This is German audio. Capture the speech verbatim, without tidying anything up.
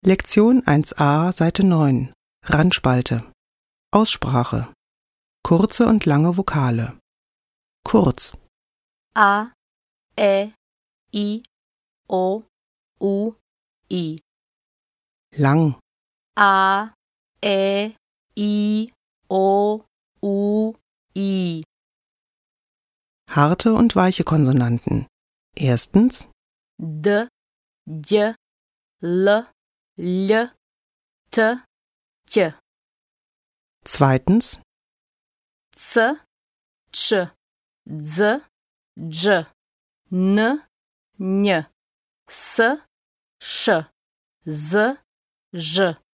Lektion eins a, Seite neun. Randspalte. Aussprache. Kurze und lange Vokale. Kurz. A, Ä, I, O, U, I. Lang. A, Ä, I, O, U, I. Harte und weiche Konsonanten. Erstens D, J, L, L, T, Ć. Zweitens C, Č, Z, Dż, N, Ň, S, Š, Z, Ž.